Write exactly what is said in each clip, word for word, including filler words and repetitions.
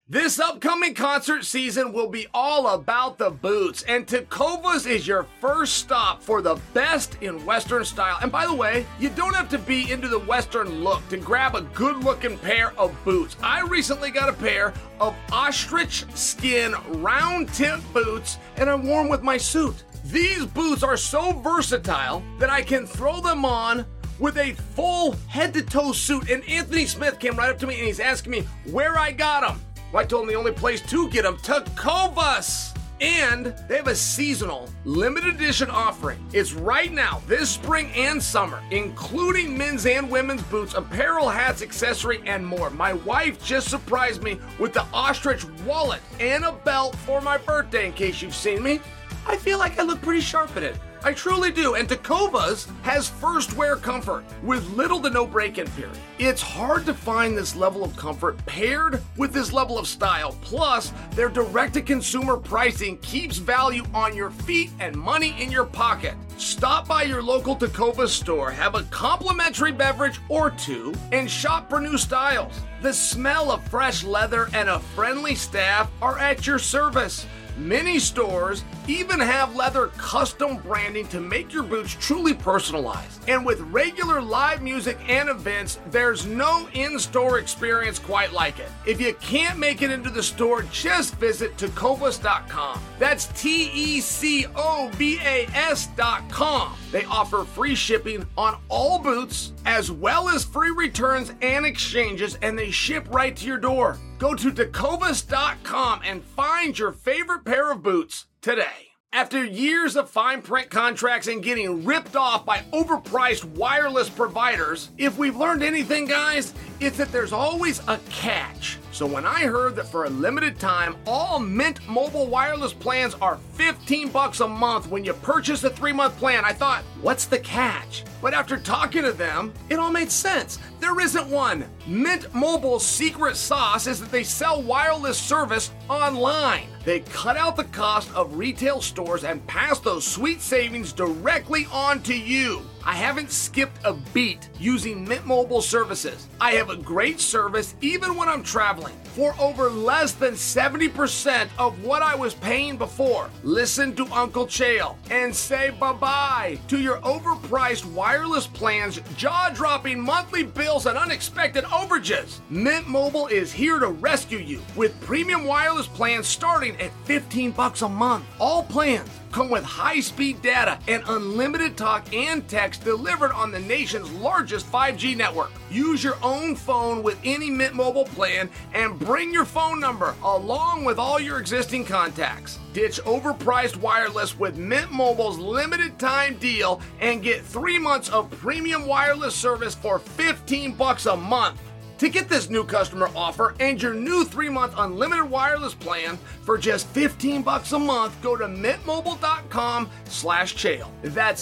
This upcoming concert season will be all about the boots, and Tecovas is your first stop for the best in Western style. And by the way, you don't have to be into the Western look to grab a good-looking pair of boots. I recently got a pair of ostrich skin round-tip boots, and I wore them with my suit. These boots are so versatile that I can throw them on with a full head-to-toe suit. And Anthony Smith came right up to me and he's asking me where I got them. Well, I told him the only place to get them, Tecovas. And they have a seasonal, limited edition offering. It's right now, this spring and summer, including men's and women's boots, apparel, hats, accessory, and more. My wife just surprised me with the ostrich wallet and a belt for my birthday, in case you've seen me. I feel like I look pretty sharp in it. I truly do. And Tecovas has first wear comfort with little to no break-in period. It's hard to find this level of comfort paired with this level of style. Plus, their direct-to-consumer pricing keeps value on your feet and money in your pocket. Stop by your local Tecovas store, have a complimentary beverage or two, and shop for new styles. The smell of fresh leather and a friendly staff are at your service. Many stores even have leather custom branding to make your boots truly personalized. And with regular live music and events, there's no in-store experience quite like it. If you can't make it into the store, just visit tecovas dot com. That's T E C O V A S dot com. They offer free shipping on all boots, as well as free returns and exchanges, and they ship right to your door. Go to tecovas dot com and find your favorite pair of boots today. After years of fine print contracts and getting ripped off by overpriced wireless providers, if we've learned anything, guys, it's that there's always a catch. So when I heard that for a limited time, all Mint Mobile wireless plans are fifteen bucks a month when you purchase a three-month plan, I thought, what's the catch? But after talking to them, it all made sense. There isn't one. Mint Mobile's secret sauce is that they sell wireless service online. They cut out the cost of retail stores and pass those sweet savings directly on to you. I haven't skipped a beat using Mint Mobile services. I have a great service even when I'm traveling for over less than seventy percent of what I was paying before. Listen to Uncle Chael and say bye-bye to your overpriced wireless plans, jaw-dropping monthly bills, and unexpected overages. Mint Mobile is here to rescue you with premium wireless plans starting at fifteen bucks a month. All plans come with high-speed data and unlimited talk and text delivered on the nation's largest five G network. Use your own phone with any Mint Mobile plan and bring your phone number along with all your existing contacts. Ditch overpriced wireless with Mint Mobile's limited time deal and get three months of premium wireless service for fifteen bucks a month. To get this new customer offer and your new three-month unlimited wireless plan for just fifteen bucks a month, go to mintmobile.com slash chael. That's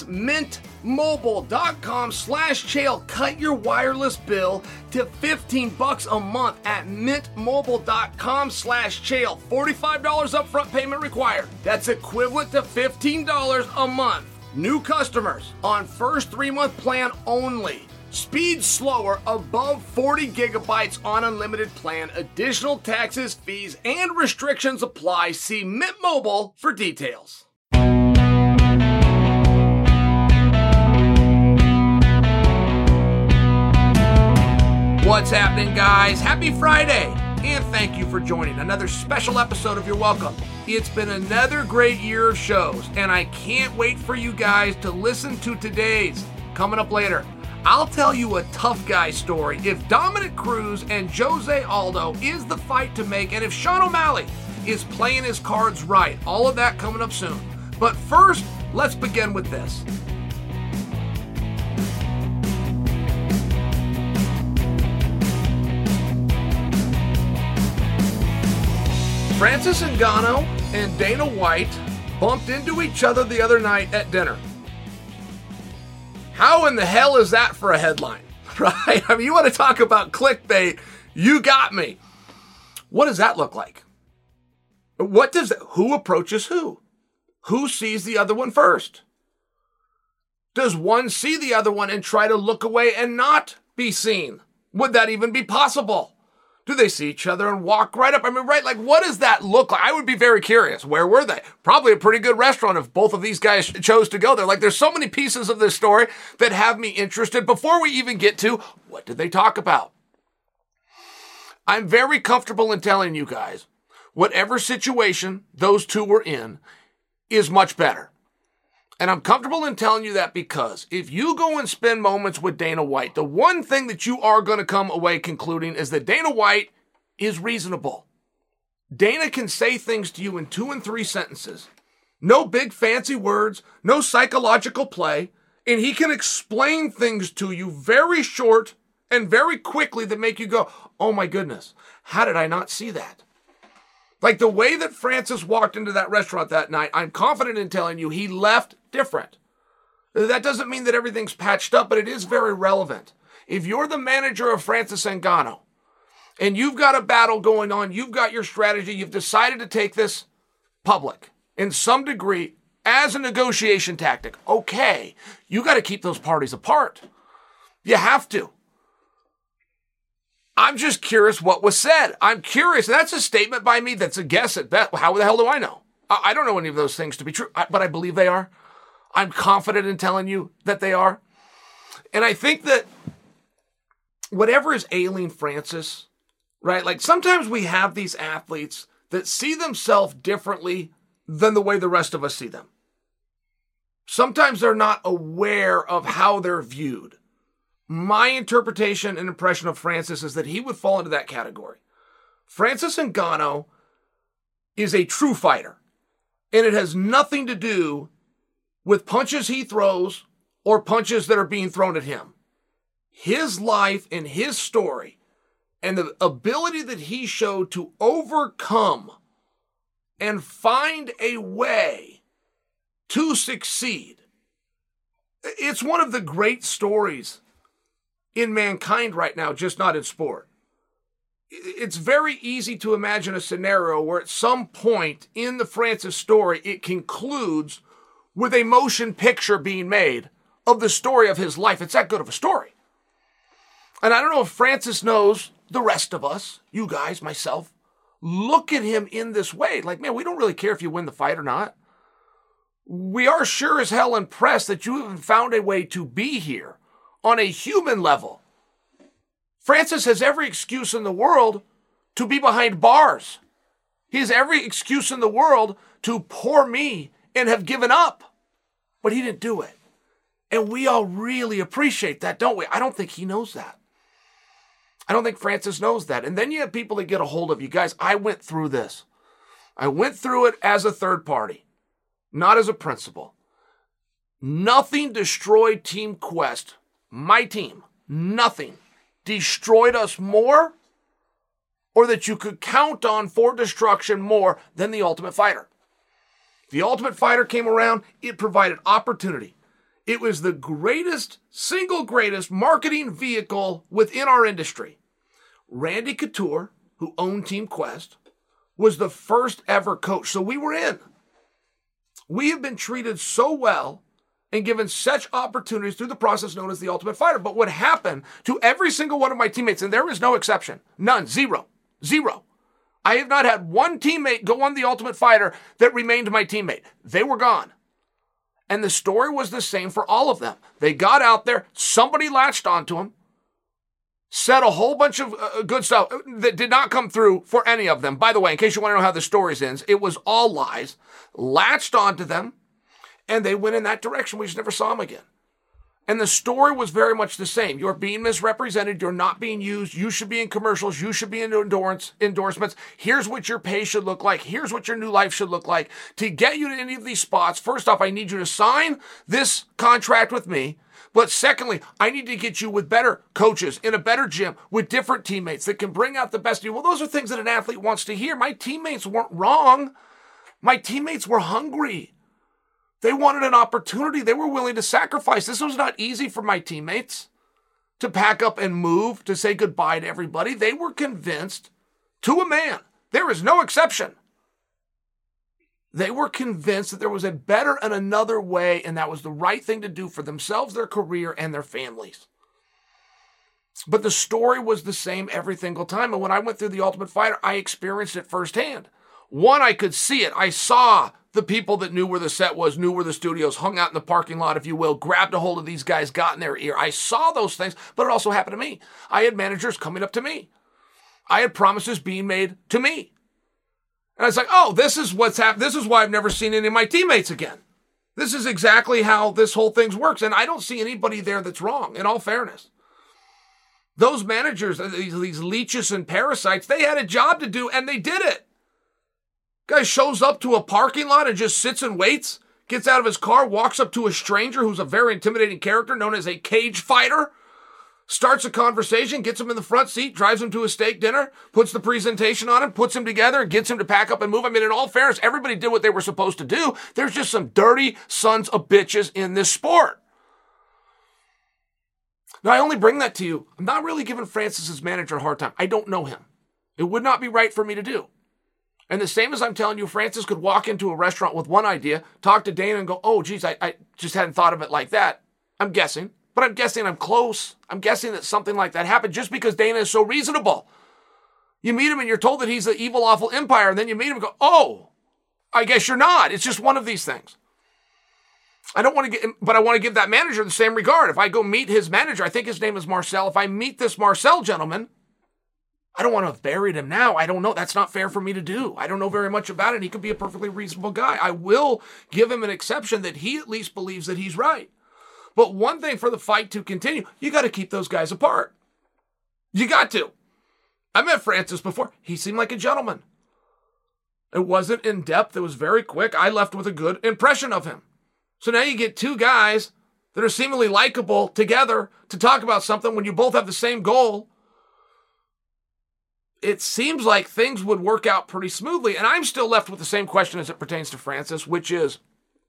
mintmobile.com slash chael. Cut your wireless bill to fifteen bucks a month at mintmobile.com slash chael. forty-five dollars upfront payment required. That's equivalent to fifteen dollars a month. New customers on first three-month plan only. Speed slower above forty gigabytes on unlimited plan. Additional taxes, fees, and restrictions apply. See Mint Mobile for details. What's happening, guys? Happy Friday! And thank you for joining another special episode of You're Welcome. It's been another great year of shows, and I can't wait for you guys to listen to today's. Coming up later, I'll tell you a tough guy story if Dominic Cruz and Jose Aldo is the fight to make, and if Sean O'Malley is playing his cards right. All of that coming up soon. But first, let's begin with this. Francis Ngannou and Dana White bumped into each other the other night at dinner. How in the hell is that for a headline, right? I mean, you want to talk about clickbait, you got me. What does that look like? What does, who approaches who? Who sees the other one first? Does one see the other one and try to look away and not be seen? Would that even be possible? Do they see each other and walk right up? I mean, right, like, what does that look like? I would be very curious. Where were they? Probably a pretty good restaurant if both of these guys chose to go there. Like, there's so many pieces of this story that have me interested. Before we even get to, what did they talk about? I'm very comfortable in telling you guys, whatever situation those two were in is much better. And I'm comfortable in telling you that because if you go and spend moments with Dana White, the one thing that you are going to come away concluding is that Dana White is reasonable. Dana can say things to you in two and three sentences. No big fancy words, no psychological play, and he can explain things to you very short and very quickly that make you go, oh my goodness, how did I not see that? Like the way that Francis walked into that restaurant that night, I'm confident in telling you he left different. That doesn't mean that everything's patched up, but it is very relevant. If you're the manager of Francis Ngannou and you've got a battle going on, you've got your strategy, you've decided to take this public in some degree as a negotiation tactic, okay, you got to keep those parties apart. You have to. I'm just curious what was said. I'm curious. That's a statement by me that's a guess at best. How the hell do I know? I don't know any of those things to be true, but I believe they are. I'm confident in telling you that they are. And I think that whatever is ailing Francis, right? Like sometimes we have these athletes that see themselves differently than the way the rest of us see them. Sometimes they're not aware of how they're viewed. My interpretation and impression of Francis is that he would fall into that category. Francis Ngannou is a true fighter, and it has nothing to do with punches he throws or punches that are being thrown at him. His life and his story and the ability that he showed to overcome and find a way to succeed. It's one of the great stories in mankind right now, just not in sport. It's very easy to imagine a scenario where at some point in the Francis story, it concludes with a motion picture being made of the story of his life. It's that good of a story. And I don't know if Francis knows the rest of us, you guys, myself, look at him in this way. Like, man, we don't really care if you win the fight or not. We are sure as hell impressed that you even found a way to be here on a human level. Francis has every excuse in the world to be behind bars. He has every excuse in the world to poor me and have given up. But he didn't do it. And we all really appreciate that, don't we? I don't think he knows that. I don't think Francis knows that. And then you have people that get a hold of you. Guys, I went through this. I went through it as a third party, not as a principal. Nothing destroyed Team Quest, my team, nothing destroyed us more or that you could count on for destruction more than the Ultimate Fighter. The Ultimate Fighter came around, it provided opportunity. It was the greatest, single greatest marketing vehicle within our industry. Randy Couture, who owned Team Quest, was the first ever coach. So we were in. We have been treated so well and given such opportunities through the process known as the Ultimate Fighter. But what happened to every single one of my teammates, and there is no exception, none, zero, zero. I have not had one teammate go on the Ultimate Fighter that remained my teammate. They were gone. And the story was the same for all of them. They got out there, somebody latched onto them, said a whole bunch of uh, good stuff that did not come through for any of them. By the way, in case you want to know how the story ends, it was all lies, latched onto them, and they went in that direction. We just never saw them again. And the story was very much the same. You're being misrepresented. You're not being used. You should be in commercials. You should be in endorse, endorsements. Here's what your pay should look like. Here's what your new life should look like. To get you to any of these spots, first off, I need you to sign this contract with me. But secondly, I need to get you with better coaches, in a better gym, with different teammates that can bring out the best of you. Well, those are things that an athlete wants to hear. My teammates weren't wrong. My teammates were hungry. They wanted an opportunity. They were willing to sacrifice. This was not easy for my teammates to pack up and move, to say goodbye to everybody. They were convinced, to a man, there is no exception. They were convinced that there was a better and another way, and that was the right thing to do for themselves, their career, and their families. But the story was the same every single time. And when I went through The Ultimate Fighter, I experienced it firsthand. One, I could see it. I saw the people that knew where the set was, knew where the studios, hung out in the parking lot, if you will, grabbed a hold of these guys, got in their ear. I saw those things, but it also happened to me. I had managers coming up to me. I had promises being made to me. And I was like, oh, this is what's happened. This is why I've never seen any of my teammates again. This is exactly how this whole thing works. And I don't see anybody there that's wrong, in all fairness. Those managers, these, these leeches and parasites, they had a job to do, and they did it. Guy shows up to a parking lot and just sits and waits, gets out of his car, walks up to a stranger who's a very intimidating character known as a cage fighter, starts a conversation, gets him in the front seat, drives him to a steak dinner, puts the presentation on him, puts him together, gets him to pack up and move. I mean, in all fairness, everybody did what they were supposed to do. There's just some dirty sons of bitches in this sport. Now, I only bring that to you. I'm not really giving Francis's manager a hard time. I don't know him. It would not be right for me to do. And the same as I'm telling you, Francis could walk into a restaurant with one idea, talk to Dana and go, oh, geez, I, I just hadn't thought of it like that. I'm guessing. But I'm guessing I'm close. I'm guessing that something like that happened just because Dana is so reasonable. You meet him and you're told that he's the evil, awful empire, and then you meet him and go, oh, I guess you're not. It's just one of these things. I don't want to get, but I want to give that manager the same regard. If I go meet his manager, I think his name is Marcel. If I meet this Marcel gentleman, I don't want to have buried him now. I don't know. That's not fair for me to do. I don't know very much about it. He could be a perfectly reasonable guy. I will give him an exception that he at least believes that he's right. But one thing for the fight to continue, you got to keep those guys apart. You got to. I met Francis before. He seemed like a gentleman. It wasn't in depth. It was very quick. I left with a good impression of him. So now you get two guys that are seemingly likable together to talk about something when you both have the same goal. It seems like things would work out pretty smoothly. And I'm still left with the same question as it pertains to Francis, which is,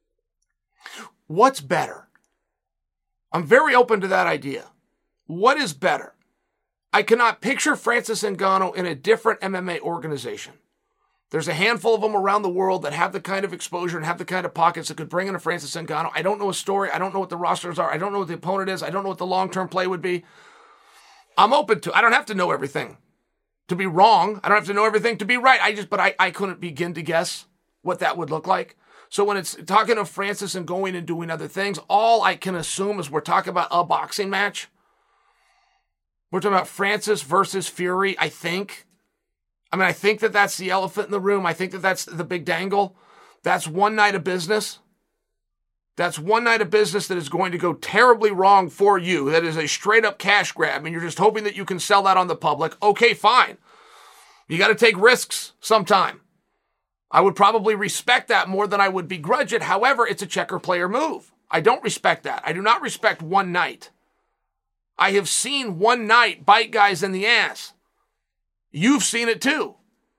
what's better? I'm very open to that idea. What is better? I cannot picture Francis Ngannou in a different M M A organization. There's a handful of them around the world that have the kind of exposure and have the kind of pockets that could bring in a Francis Ngannou. I don't know a story. I don't know what the rosters are. I don't know what the opponent is. I don't know what the long-term play would be. I'm open to it. I don't have to know everything to be wrong. I don't have to know everything to be right. I just, but I, I couldn't begin to guess what that would look like. So when it's talking of Francis and going and doing other things, all I can assume is we're talking about a boxing match. We're talking about Francis versus Fury, I think. I mean, I think that that's the elephant in the room. I think that that's the big dangle. That's one night of business. That's one night of business that is going to go terribly wrong for you. That is a straight up cash grab, and you're just hoping that you can sell that on the public. Okay, fine. You got to take risks sometime. I would probably respect that more than I would begrudge it. However, it's a checker player move. I don't respect that. I do not respect one night. I have seen one night bite guys in the ass. You've seen it too.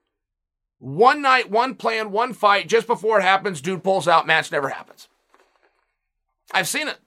One night, one plan, one fight, just before it happens, dude pulls out, match never happens. I've seen it.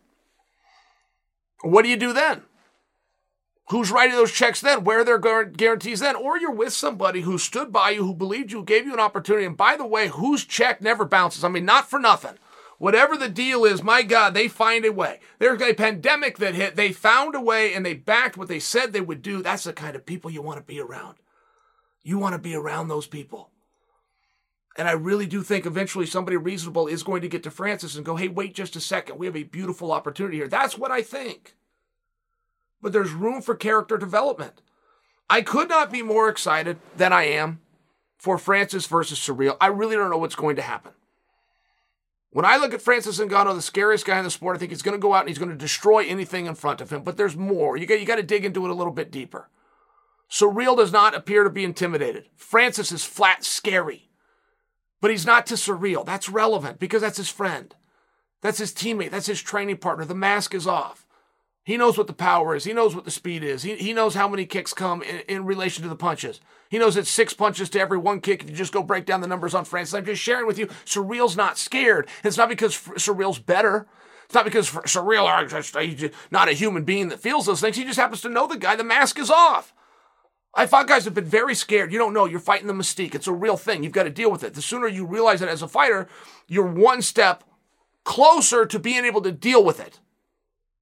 What do you do then? Who's writing those checks then? Where are their guarantees then? Or you're with somebody who stood by you, who believed you, who gave you an opportunity. And by the way, whose check never bounces? I mean, not for nothing. Whatever the deal is, my God, they find a way. There's a pandemic that hit. They found a way and they backed what they said they would do. That's the kind of people you want to be around. You want to be around those people. And I really do think eventually somebody reasonable is going to get to Francis and go, hey, wait just a second. We have a beautiful opportunity here. That's what I think. But there's room for character development. I could not be more excited than I am for Francis versus Ciryl. I really don't know what's going to happen. When I look at Francis Ngannou, the scariest guy in the sport, I think he's going to go out and he's going to destroy anything in front of him. But there's more. You got, you got to dig into it a little bit deeper. Ciryl does not appear to be intimidated. Francis is flat scary. But he's not to Ciryl. That's relevant because that's his friend. That's his teammate. That's his training partner. The mask is off. He knows what the power is. He knows what the speed is. He, he knows how many kicks come in, in relation to the punches. He knows it's six punches to every one kick if you just go break down the numbers on Francis. I'm just sharing with you, Ciryl's not scared. It's not because Ciryl's better. It's not because Ciryl is just not a human being that feels those things. He just happens to know the guy. The mask is off. I fought guys who've been very scared. You don't know. You're fighting the mystique. It's a real thing. You've got to deal with it. The sooner you realize it as a fighter, you're one step closer to being able to deal with it.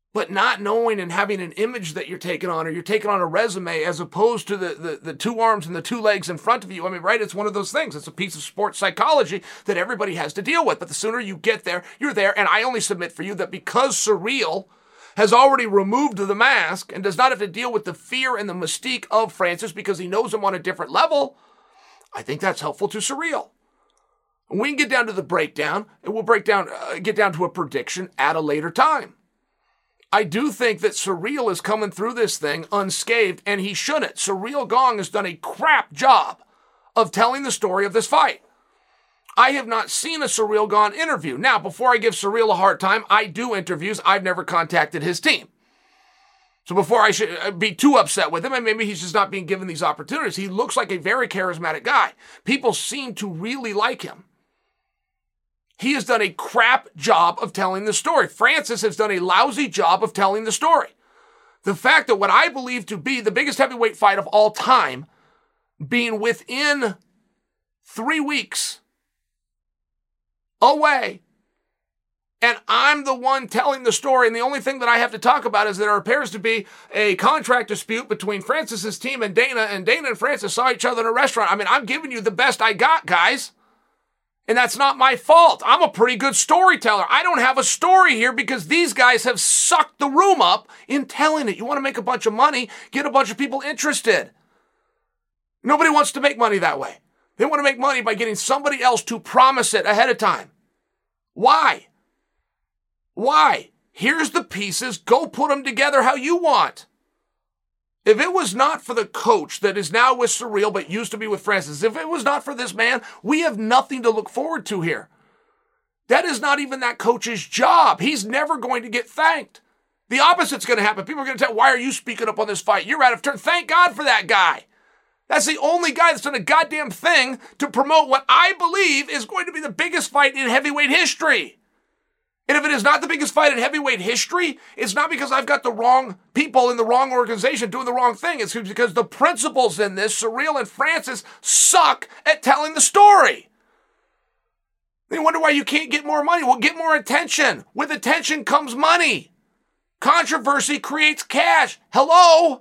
But not knowing and having an image that you're taking on, or you're taking on a resume as opposed to the, the, the two arms and the two legs in front of you. I mean, right, it's one of those things. It's a piece of sports psychology that everybody has to deal with. But the sooner you get there, you're there. And I only submit for you that because Surreal has already removed the mask and does not have to deal with the fear and the mystique of Francis because he knows him on a different level, I think that's helpful to Surreal. We can get down to the breakdown, and we'll break down, uh, get down to a prediction at a later time. I do think that Surreal is coming through this thing unscathed, and he shouldn't. Surreal Gong has done a crap job of telling the story of this fight. I have not seen a Surreal Gong interview. Now, before I give Surreal a hard time, I do interviews. I've never contacted his team. So before I should be too upset with him, and maybe he's just not being given these opportunities, he looks like a very charismatic guy. People seem to really like him. He has done a crap job of telling the story. Francis has done a lousy job of telling the story. The fact that what I believe to be the biggest heavyweight fight of all time being within three weeks away, and I'm the one telling the story, and the only thing that I have to talk about is that there appears to be a contract dispute between Francis's team and Dana, and Dana and Francis saw each other in a restaurant. I mean, I'm giving you the best I got, guys. And that's not my fault. I'm a pretty good storyteller. I don't have a story here because these guys have sucked the room up in telling it. You want to make a bunch of money, get a bunch of people interested. Nobody wants to make money that way. They want to make money by getting somebody else to promise it ahead of time. Why? Why? Here's the pieces. Go put them together how you want. If it was not for the coach that is now with Surreal but used to be with Francis, if it was not for this man, we have nothing to look forward to here. That is not even that coach's job. He's never going to get thanked. The opposite's going to happen. People are going to tell, why are you speaking up on this fight? You're out of turn. Thank God for that guy. That's the only guy that's done a goddamn thing to promote what I believe is going to be the biggest fight in heavyweight history. And if it is not the biggest fight in heavyweight history, it's not because I've got the wrong people in the wrong organization doing the wrong thing. It's because the principals in this, Surreal and Francis, suck at telling the story. They wonder why you can't get more money. Well, get more attention. With attention comes money. Controversy creates cash. Hello?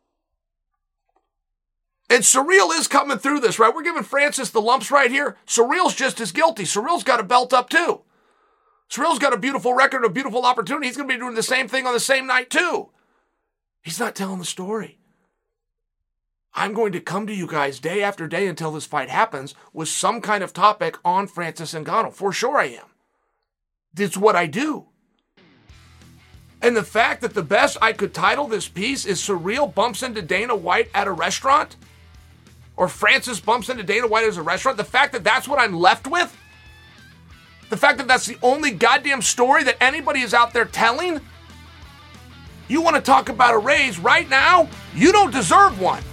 And Surreal is coming through this, right? We're giving Francis the lumps right here. Surreal's just as guilty. Surreal's got a belt up too. Surreal's got a beautiful record, a beautiful opportunity. He's going to be doing the same thing on the same night too. He's not telling the story. I'm going to come to you guys day after day until this fight happens with some kind of topic on Francis Ngannou. For sure I am. It's what I do. And the fact that the best I could title this piece is Surreal bumps into Dana White at a restaurant, or Francis bumps into Dana White at a restaurant, the fact that that's what I'm left with, the fact that that's the only goddamn story that anybody is out there telling, you want to talk about a raise right now? You don't deserve one.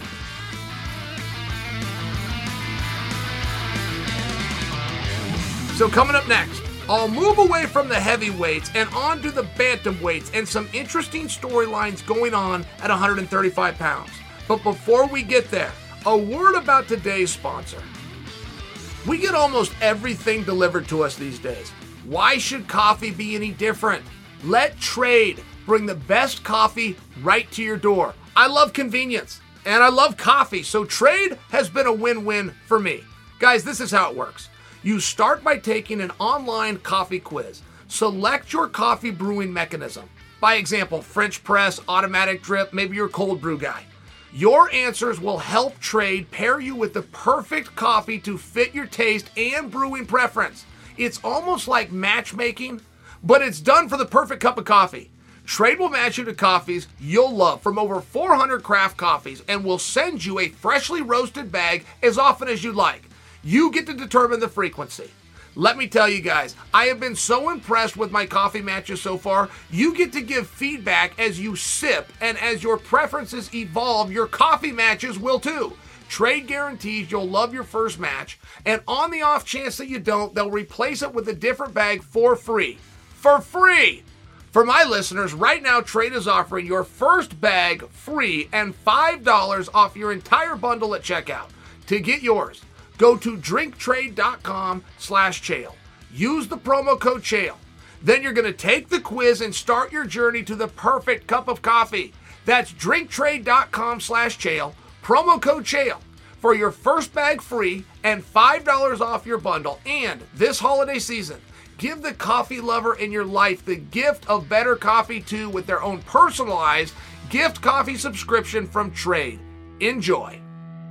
So coming up next, I'll move away from the heavyweights and onto the bantamweights and some interesting storylines going on at one hundred thirty-five pounds. But before we get there, a word about today's sponsor. We get almost everything delivered to us these days. Why should coffee be any different? Let Trade bring the best coffee right to your door. I love convenience and I love coffee, so Trade has been a win-win for me. Guys, this is how it works. You start by taking an online coffee quiz. Select your coffee brewing mechanism. By example, French press, automatic drip, maybe you're a cold brew guy. Your answers will help Trade pair you with the perfect coffee to fit your taste and brewing preference. It's almost like matchmaking, but it's done for the perfect cup of coffee. Trade will match you to coffees you'll love from over four hundred craft coffees and will send you a freshly roasted bag as often as you like. You get to determine the frequency. Let me tell you guys, I have been so impressed with my coffee matches so far. You get to give feedback as you sip, and as your preferences evolve, your coffee matches will too. Trade guarantees you'll love your first match, and on the off chance that you don't, they'll replace it with a different bag for free. For free! For my listeners, right now Trade is offering your first bag free and five dollars off your entire bundle at checkout. To get yours, go to drinktrade.com slash Chael. Use the promo code Chael. Then you're going to take the quiz and start your journey to the perfect cup of coffee. That's drinktrade.com slash Chael, promo code Chael, for your first bag free and five dollars off your bundle. And this holiday season, give the coffee lover in your life the gift of better coffee too with their own personalized gift coffee subscription from Trade. Enjoy.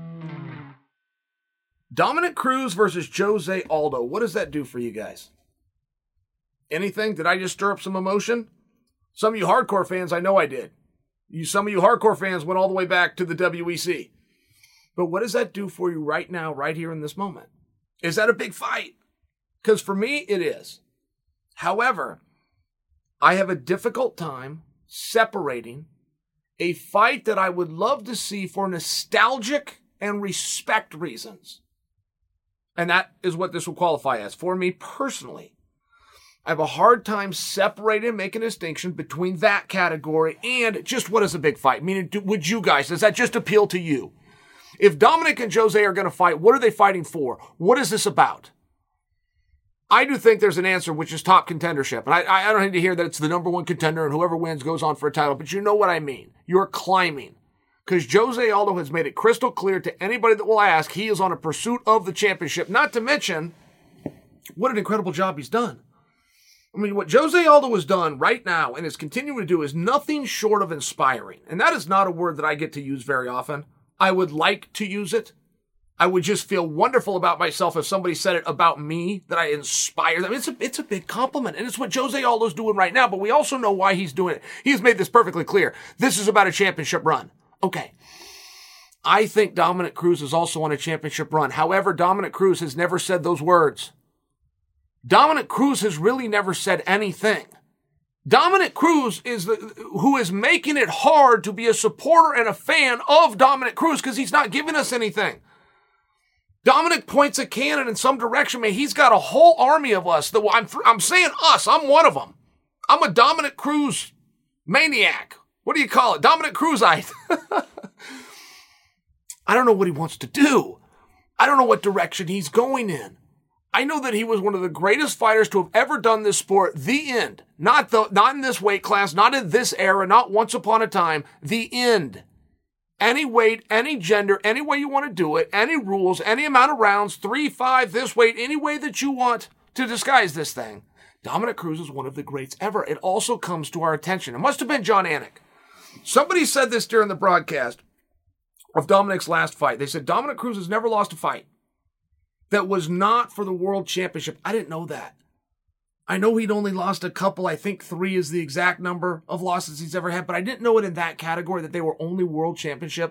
Dominick Cruz versus Jose Aldo. What does that do for you guys? Anything? Did I just stir up some emotion? Some of you hardcore fans, I know I did. You, some of you hardcore fans went all the way back to the W E C. But what does that do for you right now, right here in this moment? Is that a big fight? Because for me, it is. However, I have a difficult time separating a fight that I would love to see for nostalgic and respect reasons. And that is what this will qualify as. For me personally, I have a hard time separating and making a distinction between that category and just what is a big fight. Meaning, do, would you guys, does that just appeal to you? If Dominic and Jose are going to fight, what are they fighting for? What is this about? I do think there's an answer, which is top contendership. And I, I don't need to hear that it's the number one contender and whoever wins goes on for a title. But you know what I mean. You're climbing. Because Jose Aldo has made it crystal clear to anybody that will ask, he is on a pursuit of the championship. Not to mention, what an incredible job he's done. I mean, what Jose Aldo has done right now and is continuing to do is nothing short of inspiring. And that is not a word that I get to use very often. I would like to use it. I would just feel wonderful about myself if somebody said it about me, that I inspire them. It's a, it's a big compliment, and it's what Jose Aldo's doing right now, but we also know why he's doing it. He's made this perfectly clear. This is about a championship run. Okay. I think Dominick Cruz is also on a championship run. However, Dominick Cruz has never said those words. Dominick Cruz has really never said anything. Dominick Cruz is the who is making it hard to be a supporter and a fan of Dominick Cruz because he's not giving us anything. Dominic points a cannon in some direction, man. He's got a whole army of us. That I'm, I'm saying us. I'm one of them. I'm a Dominick Cruz maniac. What do you call it? Dominick Cruzite. I don't know what he wants to do. I don't know what direction he's going in. I know that he was one of the greatest fighters to have ever done this sport. The end. Not the, not in this weight class, not in this era, not once upon a time. The end. Any weight, any gender, any way you want to do it, any rules, any amount of rounds, three, five, this weight, any way that you want to disguise this thing. Dominick Cruz is one of the greats ever. It also comes to our attention. It must have been Jon Anik. Somebody said this during the broadcast of Dominick's last fight. They said Dominick Cruz has never lost a fight that was not for the world championship. I didn't know that. I know he'd only lost a couple. I think three is the exact number of losses he's ever had, but I didn't know it in that category that they were only world championship.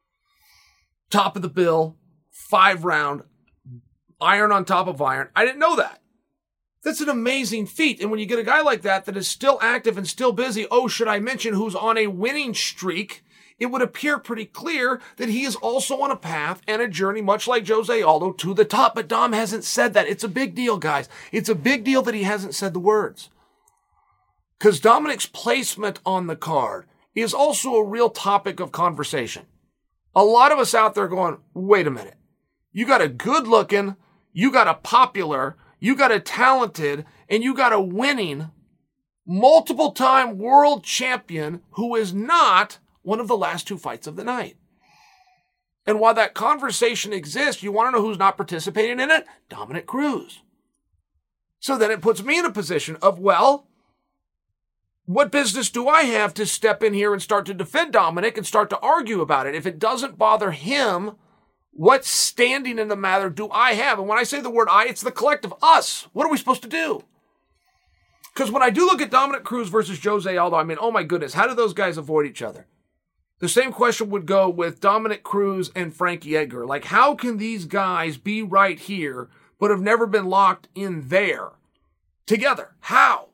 Top of the bill, five round, iron on top of iron. I didn't know that. That's an amazing feat. And when you get a guy like that that is still active and still busy, oh, should I mention who's on a winning streak, it would appear pretty clear that he is also on a path and a journey, much like Jose Aldo, to the top. But Dom hasn't said that. It's a big deal, guys. It's a big deal that he hasn't said the words. Because Dominick's placement on the card is also a real topic of conversation. A lot of us out there going, wait a minute. You got a good-looking, you got a popular, you got a talented, and you got a winning, multiple-time world champion who is not one of the last two fights of the night. And while that conversation exists, you want to know who's not participating in it? Dominick Cruz. So then it puts me in a position of, well, what business do I have to step in here and start to defend Dominick and start to argue about it? If it doesn't bother him, what standing in the matter do I have? And when I say the word I, it's the collective us. What are we supposed to do? Because when I do look at Dominick Cruz versus Jose Aldo, I mean, oh my goodness, how do those guys avoid each other? The same question would go with Dominick Cruz and Frankie Edgar. Like, how can these guys be right here, but have never been locked in there together? How?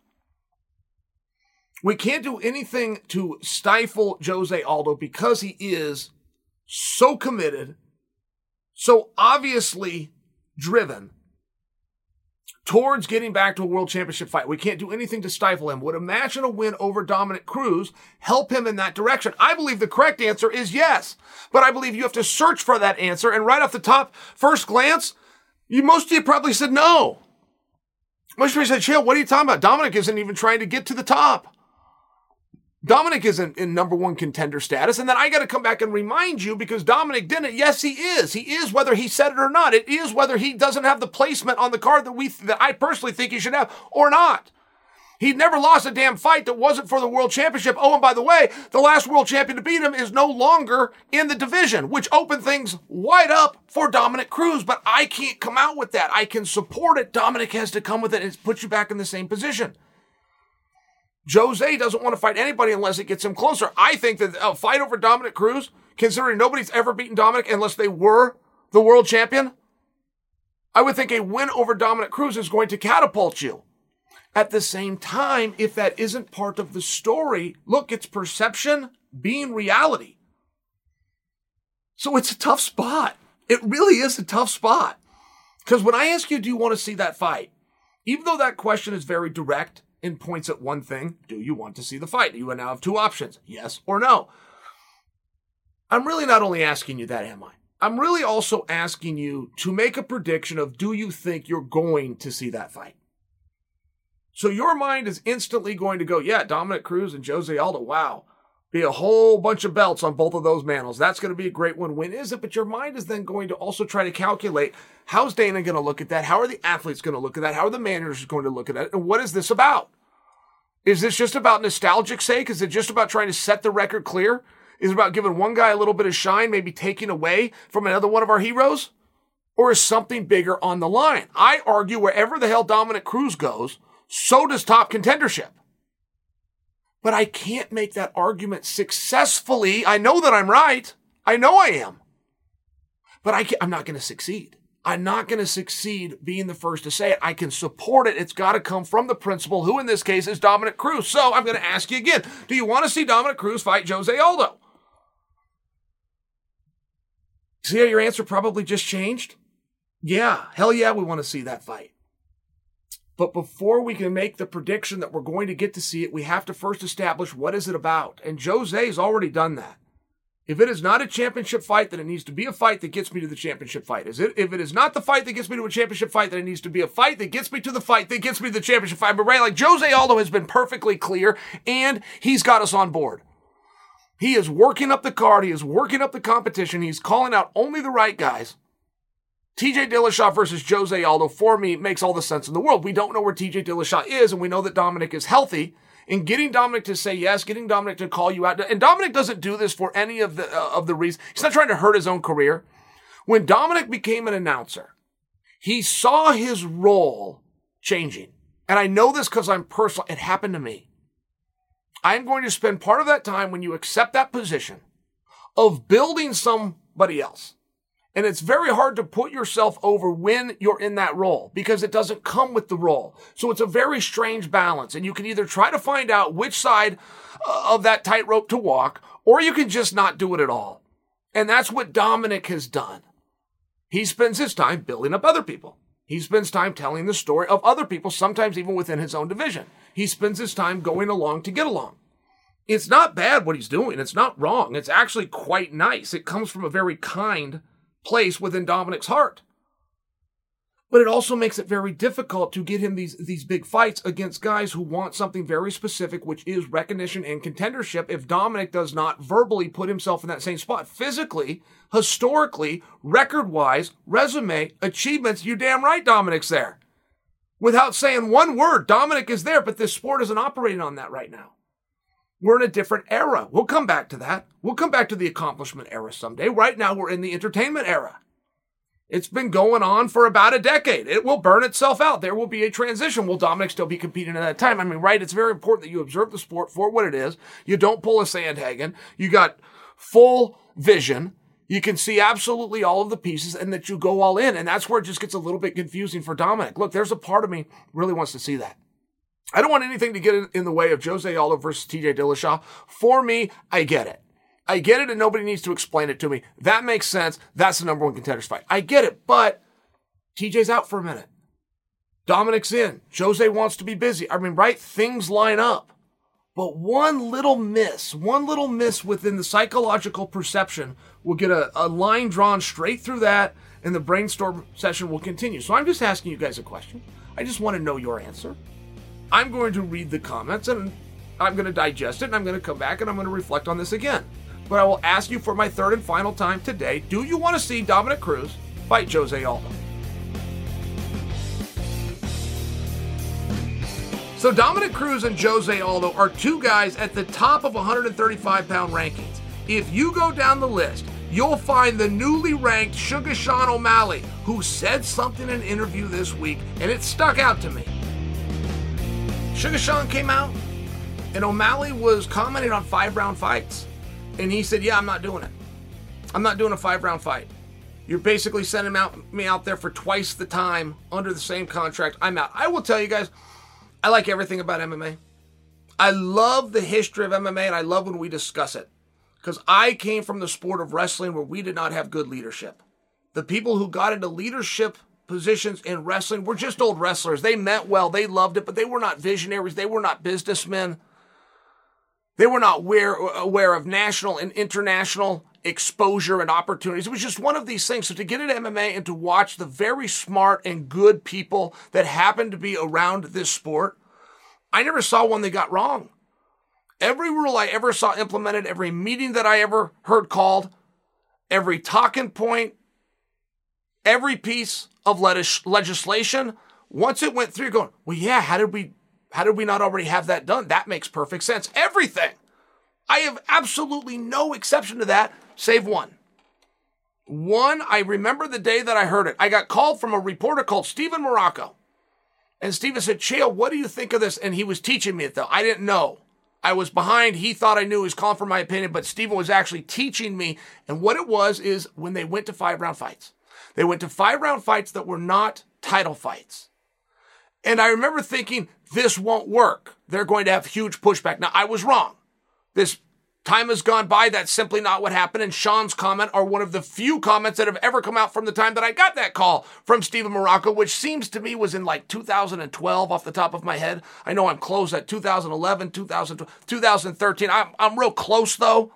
We can't do anything to stifle Jose Aldo because he is so committed, so obviously driven towards getting back to a world championship fight. We can't do anything to stifle him. Would imagine a win over Dominick Cruz help him in that direction? I believe the correct answer is yes, but I believe you have to search for that answer. And right off the top, first glance, you, most of you probably said no. Most people say, chill, what are you talking about? Dominic isn't even trying to get to the top. Dominic isn't in number one contender status. And then I got to come back and remind you, because Dominic didn't. Yes, he is. He is, whether he said it or not. It is whether he doesn't have the placement on the card that we, that I personally think he should have or not. He never lost a damn fight that wasn't for the world championship. Oh, and by the way, the last world champion to beat him is no longer in the division, which opened things wide up for Dominic Cruz. But I can't come out with that. I can support it. Dominic has to come with it and put you back in the same position. Jose doesn't want to fight anybody unless it gets him closer. I think that a fight over Dominic Cruz, considering nobody's ever beaten Dominic unless they were the world champion, I would think a win over Dominic Cruz is going to catapult you. At the same time, if that isn't part of the story, look, it's perception being reality. So it's a tough spot. It really is a tough spot. Because when I ask you, do you want to see that fight? Even though that question is very direct and points at one thing, do you want to see the fight? You now have two options, yes or no. I'm really not only asking you that, am I? I'm really also asking you to make a prediction of, do you think you're going to see that fight? So your mind is instantly going to go, yeah, Dominic Cruz and Jose Aldo, wow. Be a whole bunch of belts on both of those mantles. That's going to be a great one. Win, is it? But your mind is then going to also try to calculate, how's Dana going to look at that? How are the athletes going to look at that? How are the managers going to look at it? And what is this about? Is this just about nostalgic sake? Is it just about trying to set the record clear? Is it about giving one guy a little bit of shine, maybe taking away from another one of our heroes? Or is something bigger on the line? I argue wherever the hell Dominic Cruz goes, so does top contendership. But I can't make that argument successfully. I know that I'm right. I know I am. But I can't, I'm not going to succeed. I'm not going to succeed being the first to say it. I can support it. It's got to come from the principal, who in this case is Dominic Cruz. So I'm going to ask you again. Do you want to see Dominic Cruz fight Jose Aldo? See how your answer probably just changed? Yeah, hell yeah, we want to see that fight. But before we can make the prediction that we're going to get to see it, we have to first establish what is it about. And Jose's already done that. If it is not a championship fight, then it needs to be a fight that gets me to the championship fight. Is it? If it is not the fight that gets me to a championship fight, then it needs to be a fight that gets me to the fight that gets me to the championship fight. But right, like Jose Aldo has been perfectly clear, and he's got us on board. He is working up the card. He is working up the competition. He's calling out only the right guys. T J Dillashaw versus Jose Aldo, for me, makes all the sense in the world. We don't know where T J Dillashaw is, and we know that Dominic is healthy. And getting Dominic to say yes, getting Dominic to call you out, and Dominic doesn't do this for any of the uh, of the reasons. He's not trying to hurt his own career. When Dominic became an announcer, he saw his role changing. And I know this because I'm personal. It happened to me. I'm going to spend part of that time when you accept that position of building somebody else. And it's very hard to put yourself over when you're in that role because it doesn't come with the role. So it's a very strange balance. And you can either try to find out which side of that tightrope to walk, or you can just not do it at all. And that's what Dominic has done. He spends his time building up other people. He spends time telling the story of other people, sometimes even within his own division. He spends his time going along to get along. It's not bad what he's doing. It's not wrong. It's actually quite nice. It comes from a very kind place within Dominic's heart. But it also makes it very difficult to get him these, these big fights against guys who want something very specific, which is recognition and contendership, if Dominic does not verbally put himself in that same spot. Physically, historically, record-wise, resume, achievements, you damn right Dominic's there. Without saying one word, Dominic is there, but this sport isn't operating on that right now. We're in a different era. We'll come back to that. We'll come back to the accomplishment era someday. Right now, we're in the entertainment era. It's been going on for about a decade. It will burn itself out. There will be a transition. Will Dominic still be competing at that time? I mean, right, it's very important that you observe the sport for what it is. You don't pull a Sandhagen. You got full vision. You can see absolutely all of the pieces and that you go all in. And that's where it just gets a little bit confusing for Dominic. Look, there's a part of me really wants to see that. I don't want anything to get in, in the way of Jose Aldo versus T J Dillashaw. For me, I get it. I get it, and nobody needs to explain it to me. That makes sense. That's the number one contenders fight. I get it, but T J's out for a minute. Dominic's in. Jose wants to be busy. I mean, right? Things line up. But one little miss, one little miss within the psychological perception will get a, a line drawn straight through that, and the brainstorm session will continue. So I'm just asking you guys a question. I just want to know your answer. I'm going to read the comments, and I'm going to digest it, and I'm going to come back, and I'm going to reflect on this again. But I will ask you for my third and final time today, do you want to see Dominick Cruz fight Jose Aldo? So Dominick Cruz and Jose Aldo are two guys at the top of one thirty-five pound rankings. If you go down the list, you'll find the newly ranked Sugar Sean O'Malley, who said something in an interview this week, and it stuck out to me. Sugar Sean came out, and O'Malley was commenting on five-round fights. And he said, yeah, I'm not doing it. I'm not doing a five-round fight. You're basically sending out, me out there for twice the time under the same contract. I'm out. I will tell you guys, I like everything about M M A. I love the history of M M A, and I love when we discuss it. Because I came from the sport of wrestling where we did not have good leadership. The people who got into leadership positions in wrestling were just old wrestlers. They meant well, they loved it, but they were not visionaries. They were not businessmen. They were not aware, aware of national and international exposure and opportunities. It was just one of these things. So to get into M M A and to watch the very smart and good people that happened to be around this sport, I never saw one they got wrong. Every rule I ever saw implemented, every meeting that I ever heard called, every talking point, every piece of legislation, once it went through, you're going, well, yeah, how did we How did we not already have that done? That makes perfect sense. Everything. I have absolutely no exception to that, save one. One, I remember the day that I heard it. I got called from a reporter called Stephen Morocco. And Stephen said, Chael, what do you think of this? And he was teaching me it, though. I didn't know. I was behind. He thought I knew. He was calling for my opinion, but Stephen was actually teaching me. And what it was is when they went to five-round fights. They went to five-round fights that were not title fights. And I remember thinking, this won't work. They're going to have huge pushback. Now, I was wrong. This time has gone by. That's simply not what happened. And Sean's comment are one of the few comments that have ever come out from the time that I got that call from Stephen Morocco, which seems to me was in like two thousand twelve off the top of my head. I know I'm close at two thousand eleven, two thousand twelve, two thousand thirteen. I'm, I'm real close, though.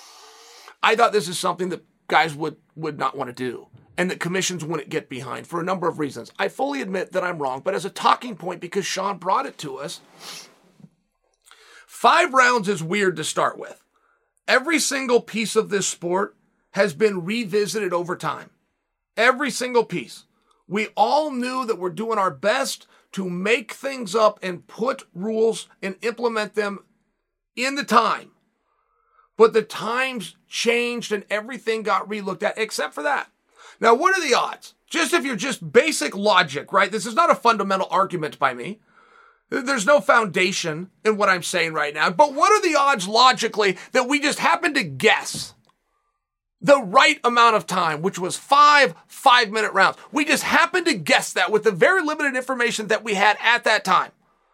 I thought this is something that guys would, would not want to do, and that commissions wouldn't get behind for a number of reasons. I fully admit that I'm wrong, but as a talking point, because Sean brought it to us, five rounds is weird to start with. Every single piece of this sport has been revisited over time. Every single piece. We all knew that we're doing our best to make things up and put rules and implement them in the time. But the times changed and everything got relooked at except for that. Now, what are the odds? Just if you're just basic logic, right? This is not a fundamental argument by me. There's no foundation in what I'm saying right now. But what are the odds logically that we just happen to guess the right amount of time, which was five five-minute rounds? We just happened to guess that with the very limited information that we had at that time.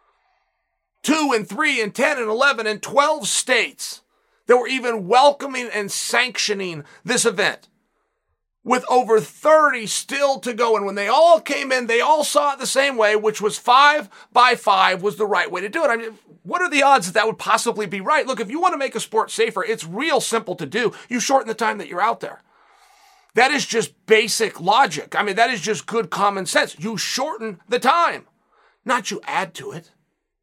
Two and three and ten and eleven and twelve states that were even welcoming and sanctioning this event, with over thirty still to go. And when they all came in, they all saw it the same way, which was five by five was the right way to do it. I mean, what are the odds that that would possibly be right? Look, if you want to make a sport safer, it's real simple to do. You shorten the time that you're out there. That is just basic logic. I mean, that is just good common sense. You shorten the time, not you add to it.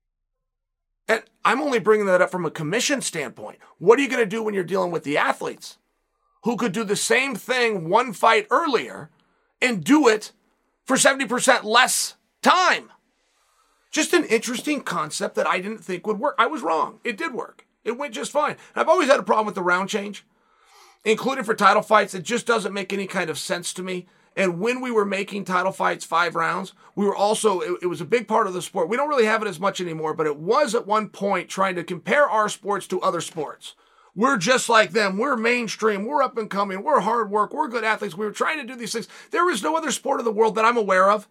And I'm only bringing that up from a commission standpoint. What are you going to do when you're dealing with the athletes who could do the same thing one fight earlier and do it for seventy percent less time? Just an interesting concept that I didn't think would work. I was wrong. It did work. It went just fine. And I've always had a problem with the round change, including for title fights. It just doesn't make any kind of sense to me. And when we were making title fights five rounds, we were also, it, it was a big part of the sport. We don't really have it as much anymore, but it was at one point trying to compare our sports to other sports. We're just like them. We're mainstream. We're up and coming. We're hard work. We're good athletes. We were trying to do these things. There is no other sport in the world that I'm aware of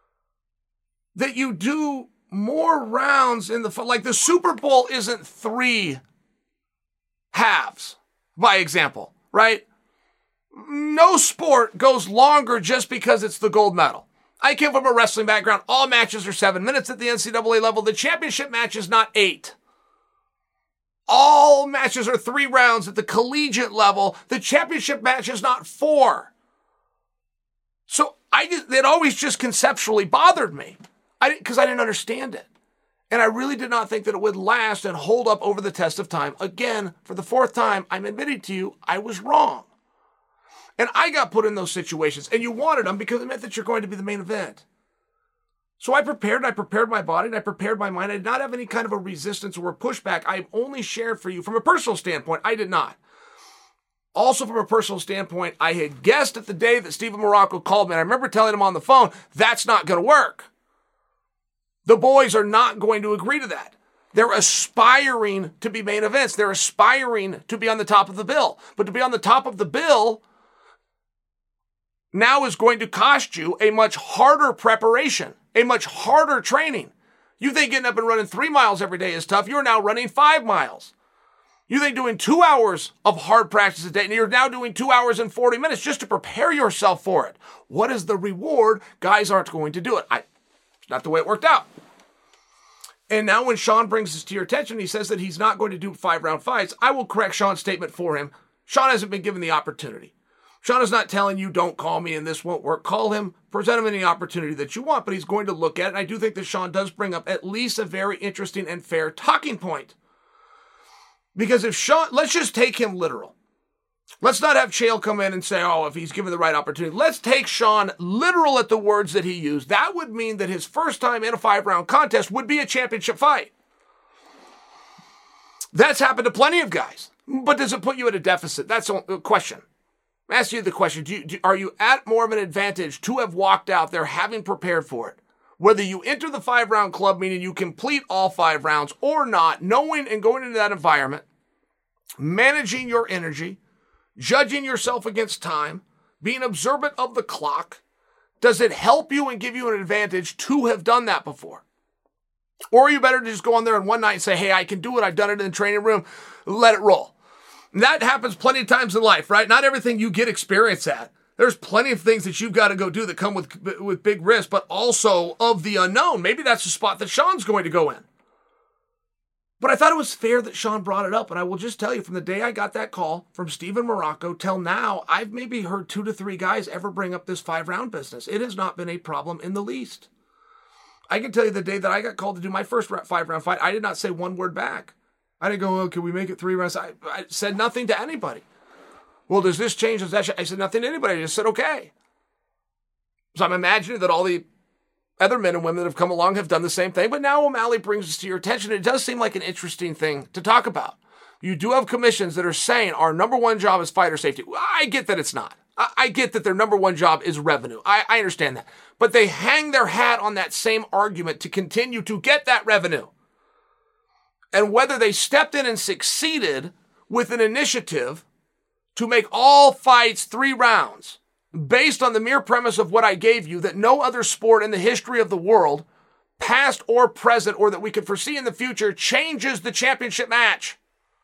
that you do more rounds in the, like the Super Bowl isn't three halves, by example, right? No sport goes longer just because it's the gold medal. I came from a wrestling background. All matches are seven minutes at the N C double A level. The championship match is not eight. All matches are three rounds at the collegiate level. The championship match is not four. So I just, it always just conceptually bothered me. I didn't, because I didn't understand it. And I really did not think that it would last and hold up over the test of time. Again, for the fourth time, I'm admitting to you, I was wrong. And I got put in those situations, and you wanted them because it meant that you're going to be the main event. So I prepared, and I prepared my body, and I prepared my mind. I did not have any kind of a resistance or a pushback. I've only shared for you from a personal standpoint. I did not. Also, from a personal standpoint, I had guessed at the day that Steven Marocco called me, and I remember telling him on the phone, that's not going to work. The boys are not going to agree to that. They're aspiring to be main events. They're aspiring to be on the top of the bill. But to be on the top of the bill now is going to cost you a much harder preparation, a much harder training. You think getting up and running three miles every day is tough. You're now running five miles. You think doing two hours of hard practice a day, and you're now doing two hours and forty minutes just to prepare yourself for it. What is the reward? Guys aren't going to do it. I, it's not the way it worked out. And now when Sean brings this to your attention, he says that he's not going to do five-round fights. I will correct Sean's statement for him. Sean hasn't been given the opportunity. Sean is not telling you, don't call me and this won't work. Call him, present him any opportunity that you want, but he's going to look at it. And I do think that Sean does bring up at least a very interesting and fair talking point. Because if Sean, let's just take him literal. Let's not have Chael come in and say, oh, if he's given the right opportunity. Let's take Sean literal at the words that he used. That would mean that his first time in a five-round contest would be a championship fight. That's happened to plenty of guys. But does it put you at a deficit? That's a question. I'm asking you the question. Do you, do, are you at more of an advantage to have walked out there having prepared for it? Whether you enter the five-round club, meaning you complete all five rounds, or not, knowing and going into that environment, managing your energy, judging yourself against time, being observant of the clock, does it help you and give you an advantage to have done that before? Or are you better to just go on there in one night and say, hey, I can do it. I've done it in the training room. Let it roll. And that happens plenty of times in life, right? Not everything you get experience at. There's plenty of things that you've got to go do that come with, with big risk, but also of the unknown. Maybe that's the spot that Sean's going to go in. But I thought it was fair that Sean brought it up, and I will just tell you, from the day I got that call from Steven Marocco till now, I've maybe heard two to three guys ever bring up this five-round business. It has not been a problem in the least. I can tell you the day that I got called to do my first five-round fight, I did not say one word back. I didn't go, oh, can we make it three rounds? I, I said nothing to anybody. Well, does this change? Does that change? I said nothing to anybody. I just said, okay. So I'm imagining that all the other men and women that have come along have done the same thing, but now O'Malley brings this to your attention. It does seem like an interesting thing to talk about. You do have commissions that are saying our number one job is fighter safety. I get that it's not. I, I get that their number one job is revenue. I, I understand that. But they hang their hat on that same argument to continue to get that revenue. And whether they stepped in and succeeded with an initiative to make all fights three rounds, based on the mere premise of what I gave you, that no other sport in the history of the world, past or present, or that we could foresee in the future, changes the championship match.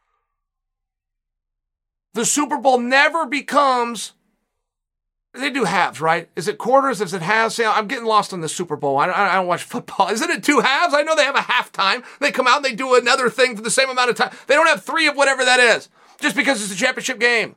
The Super Bowl never becomes, they do halves, right? Is it quarters? Is it halves? I'm getting lost on the Super Bowl. I don't, I don't watch football. Isn't it two halves? I know they have a halftime. They come out and they do another thing for the same amount of time. They don't have three of whatever that is, just because it's a championship game.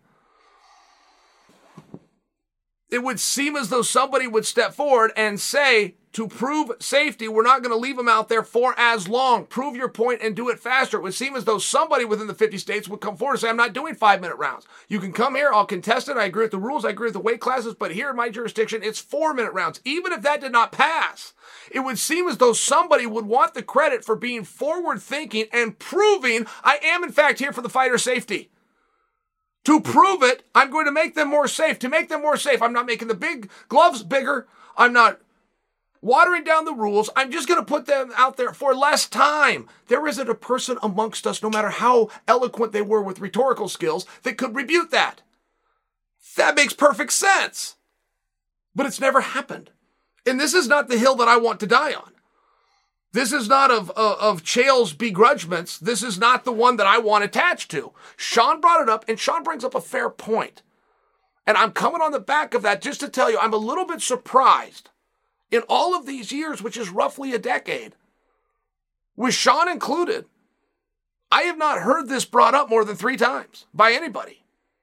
It would seem as though somebody would step forward and say, to prove safety, we're not going to leave them out there for as long. Prove your point and do it faster. It would seem as though somebody within the fifty states would come forward and say, I'm not doing five-minute rounds. You can come here, I'll contest it, I agree with the rules, I agree with the weight classes, but here in my jurisdiction, it's four-minute rounds. Even if that did not pass, it would seem as though somebody would want the credit for being forward-thinking and proving I am, in fact, here for the fighter safety. To prove it, I'm going to make them more safe. To make them more safe, I'm not making the big gloves bigger. I'm not watering down the rules. I'm just going to put them out there for less time. There isn't a person amongst us, no matter how eloquent they were with rhetorical skills, that could rebuke that. That makes perfect sense. But it's never happened. And this is not the hill that I want to die on. This is not of, of, of Chael's begrudgments. This is not the one that I want attached to. Sean brought it up, and Sean brings up a fair point. And I'm coming on the back of that just to tell you, I'm a little bit surprised in all of these years, which is roughly a decade, with Sean included. I have not heard this brought up more than three times by anybody.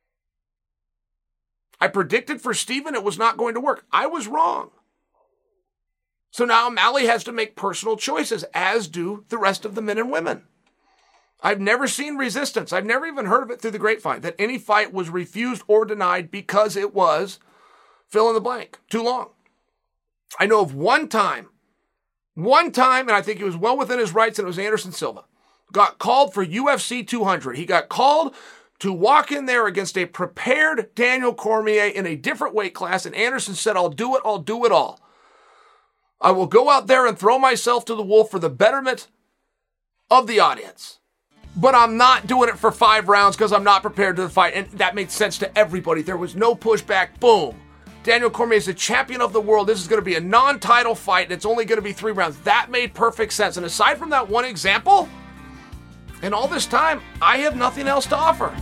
I predicted for Steven it was not going to work. I was wrong. So now O'Malley has to make personal choices, as do the rest of the men and women. I've never seen resistance. I've never even heard of it through the grapevine, that any fight was refused or denied because it was fill in the blank, too long. I know of one time, one time, and I think he was well within his rights, and it was Anderson Silva, got called for U F C two hundred. He got called to walk in there against a prepared Daniel Cormier in a different weight class, and Anderson said, I'll do it, I'll do it all. I will go out there and throw myself to the wolf for the betterment of the audience. But I'm not doing it for five rounds because I'm not prepared to fight. And that made sense to everybody. There was no pushback. Boom. Daniel Cormier is the champion of the world. This is going to be a non-title fight, and it's only going to be three rounds. That made perfect sense. And aside from that one example, in all this time, I have nothing else to offer.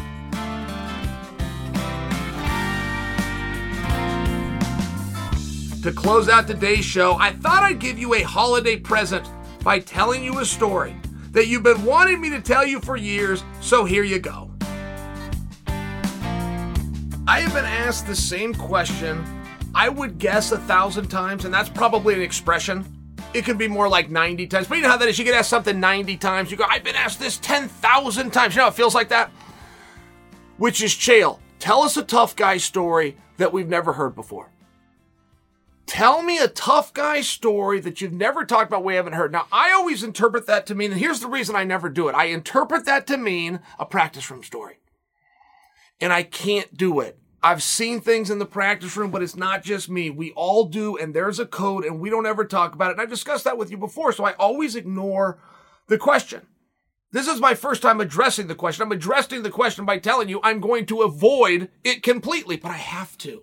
To close out today's show, I thought I'd give you a holiday present by telling you a story that you've been wanting me to tell you for years, so here you go. I have been asked the same question, I would guess a thousand times, and that's probably an expression. It could be more like ninety times, but you know how that is, you get asked something ninety times, you go, I've been asked this ten thousand times. You know how it feels like that? Which is, Chael, tell us a tough guy story that we've never heard before. Tell me a tough guy story that you've never talked about, we haven't heard. Now, I always interpret that to mean, and here's the reason I never do it. I interpret that to mean a practice room story. And I can't do it. I've seen things in the practice room, but it's not just me. We all do, and there's a code, and we don't ever talk about it. And I've discussed that with you before, so I always ignore the question. This is my first time addressing the question. I'm addressing the question by telling you I'm going to avoid it completely, but I have to.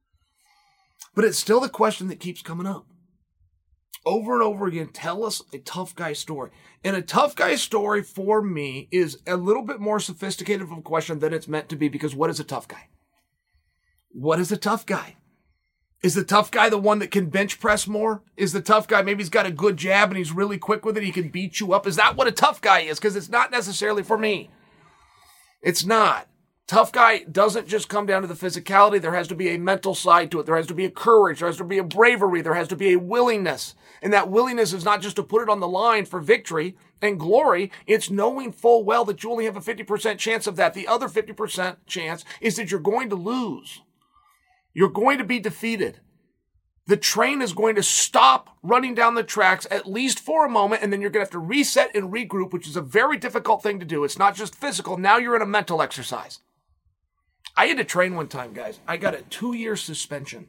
But it's still the question that keeps coming up. Over and over again, tell us a tough guy story. And a tough guy story for me is a little bit more sophisticated of a question than it's meant to be, because what is a tough guy? What is a tough guy? Is the tough guy the one that can bench press more? Is the tough guy, maybe he's got a good jab and he's really quick with it, he can beat you up? Is that what a tough guy is? Because it's not necessarily for me. It's not. Tough guy doesn't just come down to the physicality. There has to be a mental side to it. There has to be a courage. There has to be a bravery. There has to be a willingness. And that willingness is not just to put it on the line for victory and glory. It's knowing full well that you only have a fifty percent chance of that. The other fifty percent chance is that you're going to lose. You're going to be defeated. The train is going to stop running down the tracks, at least for a moment, and then you're going to have to reset and regroup, which is a very difficult thing to do. It's not just physical. Now you're in a mental exercise. I had to train one time, guys. I got a two-year suspension.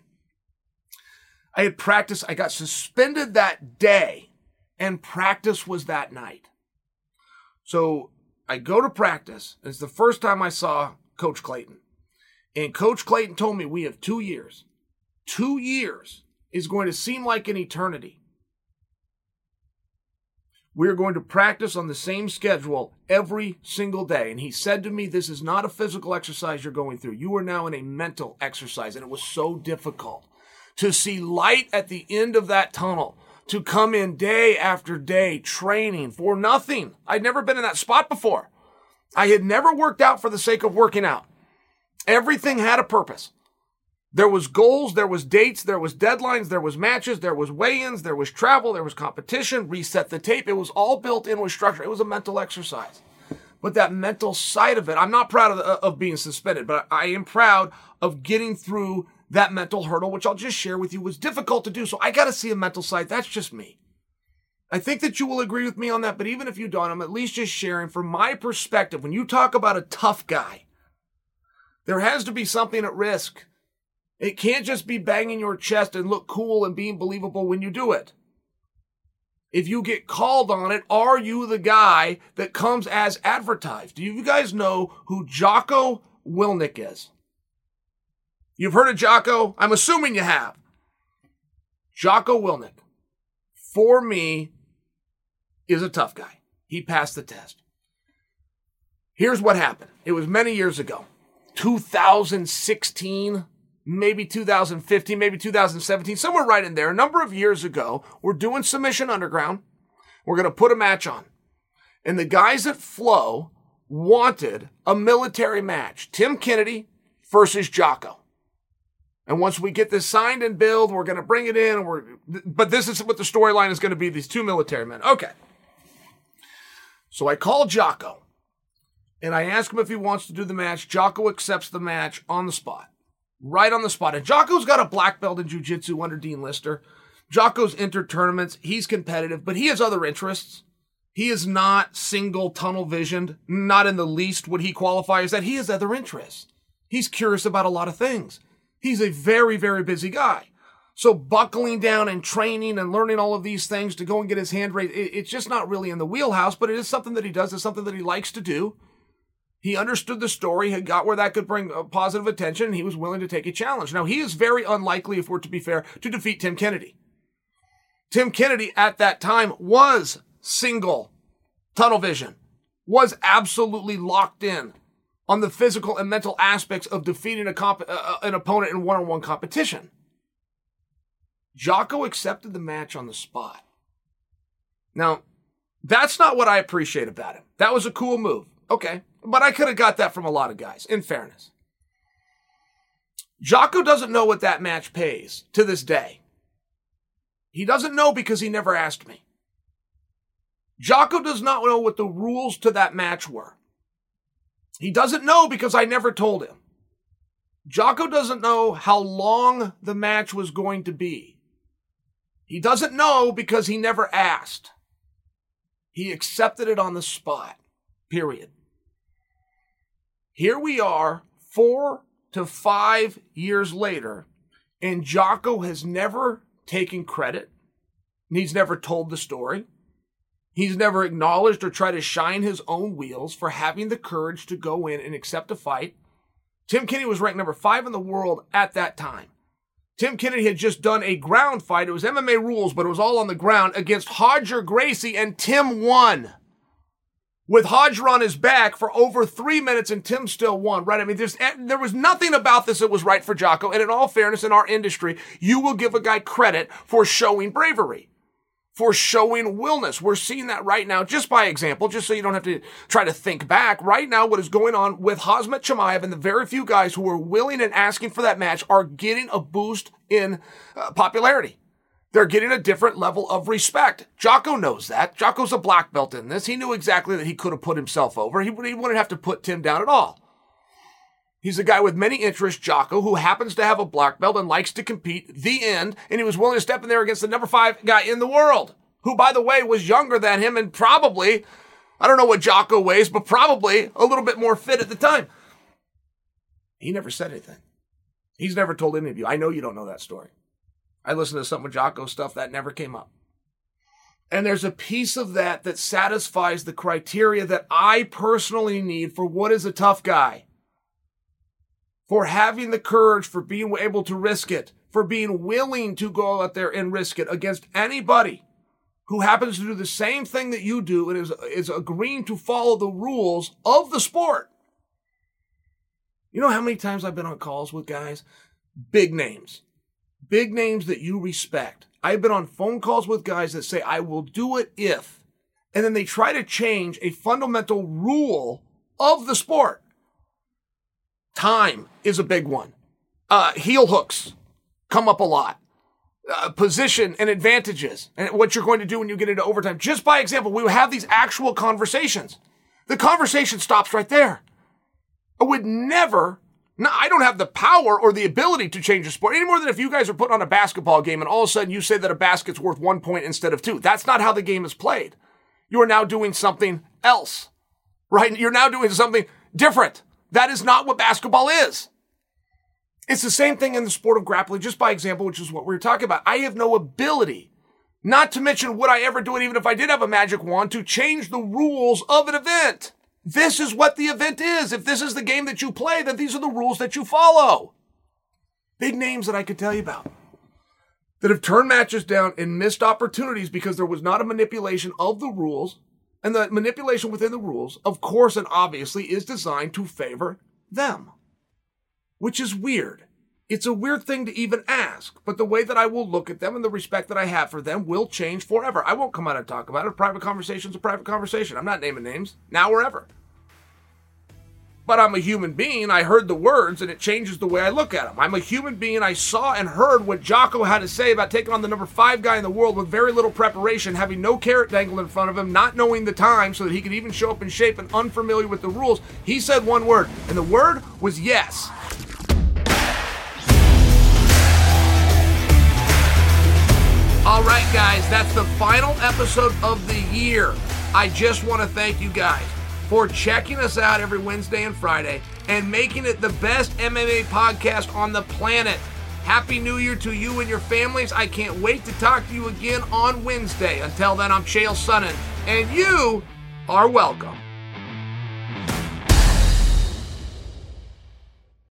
I had practice. I got suspended that day, and practice was that night. So I go to practice. It's the first time I saw Coach Clayton. And Coach Clayton told me we have two years. Two years is going to seem like an eternity. We're going to practice on the same schedule every single day. And he said to me, this is not a physical exercise you're going through. You are now in a mental exercise. And it was so difficult to see light at the end of that tunnel, to come in day after day training for nothing. I'd never been in that spot before. I had never worked out for the sake of working out. Everything had a purpose. There was goals, there was dates, there was deadlines, there was matches, there was weigh-ins, there was travel, there was competition, reset the tape. It was all built in with structure. It was a mental exercise. But that mental side of it, I'm not proud of, of being suspended, but I am proud of getting through that mental hurdle, which I'll just share with you was difficult to do. So I got to see a mental side. That's just me. I think that you will agree with me on that, but even if you don't, I'm at least just sharing from my perspective. When you talk about a tough guy, there has to be something at risk. It can't just be banging your chest and look cool and being believable when you do it. If you get called on it, are you the guy that comes as advertised? Do you guys know who Jocko Willink is? You've heard of Jocko? I'm assuming you have. Jocko Willink, for me, is a tough guy. He passed the test. Here's what happened. It was many years ago. two thousand sixteen, maybe two thousand fifteen, maybe two thousand seventeen, somewhere right in there. A number of years ago, we're doing Submission Underground. We're going to put a match on. And the guys at Flow wanted a military match. Tim Kennedy versus Jocko. And once we get this signed and billed, we're going to bring it in. And we're, but this is what the storyline is going to be, these two military men. Okay. So I call Jocko. And I ask him if he wants to do the match. Jocko accepts the match on the spot. Right on the spot. And Jocko's got a black belt in jiu-jitsu under Dean Lister. Jocko's entered tournaments. He's competitive, but he has other interests. He is not single tunnel visioned. Not in the least would he qualify as that. He has other interests. He's curious about a lot of things. He's a very, very busy guy. So buckling down and training and learning all of these things to go and get his hand raised, it's just not really in the wheelhouse, but it is something that he does. It's something that he likes to do. He understood the story, had got where that could bring positive attention, and he was willing to take a challenge. Now, he is very unlikely, if we're to be fair, to defeat Tim Kennedy. Tim Kennedy at that time was single tunnel vision, was absolutely locked in on the physical and mental aspects of defeating a comp- uh, an opponent in one-on-one competition. Jocko accepted the match on the spot. Now, that's not what I appreciate about him. That was a cool move. Okay. But I could have got that from a lot of guys, in fairness. Jocko doesn't know what that match pays to this day. He doesn't know because he never asked me. Jocko does not know what the rules to that match were. He doesn't know because I never told him. Jocko doesn't know how long the match was going to be. He doesn't know because he never asked. He accepted it on the spot. Period. Here we are, four to five years later, and Jocko has never taken credit. He's never told the story. He's never acknowledged or tried to shine his own wheels for having the courage to go in and accept a fight. Tim Kennedy was ranked number five in the world at that time. Tim Kennedy had just done a ground fight. It was M M A rules, but it was all on the ground against Roger Gracie, and Tim won. With Roger on his back for over three minutes, and Tim still won, right? I mean, there's, there was nothing about this that was right for Jocko. And in all fairness, in our industry, you will give a guy credit for showing bravery, for showing willness. We're seeing that right now, just by example, just so you don't have to try to think back. Right now, what is going on with Khamzat Chimaev and the very few guys who are willing and asking for that match are getting a boost in uh, popularity. They're getting a different level of respect. Jocko knows that. Jocko's a black belt in this. He knew exactly that he could have put himself over. He, he wouldn't have to put Tim down at all. He's a guy with many interests, Jocko, who happens to have a black belt and likes to compete, the end, and he was willing to step in there against the number five guy in the world, who, by the way, was younger than him and probably, I don't know what Jocko weighs, but probably a little bit more fit at the time. He never said anything. He's never told any of you. I know you don't know that story. I listened to some of Jocko's stuff that never came up. And there's a piece of that that satisfies the criteria that I personally need for what is a tough guy. For having the courage, for being able to risk it, for being willing to go out there and risk it against anybody who happens to do the same thing that you do and is, is agreeing to follow the rules of the sport. You know how many times I've been on calls with guys? Big names. Big names that you respect. I've been on phone calls with guys that say, I will do it if, and then they try to change a fundamental rule of the sport. Time is a big one. Uh, heel hooks come up a lot. Uh, position and advantages and what you're going to do when you get into overtime. Just by example, we have these actual conversations. The conversation stops right there. I would never... No, I don't have the power or the ability to change the sport any more than if you guys are put on a basketball game and all of a sudden you say that a basket's worth one point instead of two. That's not how the game is played. You are now doing something else, right? You're now doing something different. That is not what basketball is. It's the same thing in the sport of grappling, just by example, which is what we were talking about. I have no ability, not to mention would I ever do it even if I did have a magic wand, to change the rules of an event. This is what the event is. If this is the game that you play, then these are the rules that you follow. Big names that I could tell you about that have turned matches down and missed opportunities because there was not a manipulation of the rules. And the manipulation within the rules, of course and obviously, is designed to favor them, which is weird. It's a weird thing to even ask, but the way that I will look at them and the respect that I have for them will change forever. I won't come out and talk about it. A private conversation's a private conversation. I'm not naming names, now or ever. But I'm a human being. I heard the words, and it changes the way I look at them. I'm a human being. I saw and heard what Jocko had to say about taking on the number five guy in the world with very little preparation, having no carrot dangled in front of him, not knowing the time so that he could even show up in shape and unfamiliar with the rules. He said one word, and the word was yes. All right, guys, that's the final episode of the year. I just want to thank you guys for checking us out every Wednesday and Friday and making it the best M M A podcast on the planet. Happy New Year to you and your families. I can't wait to talk to you again on Wednesday. Until then, I'm Chael Sonnen, and you are welcome.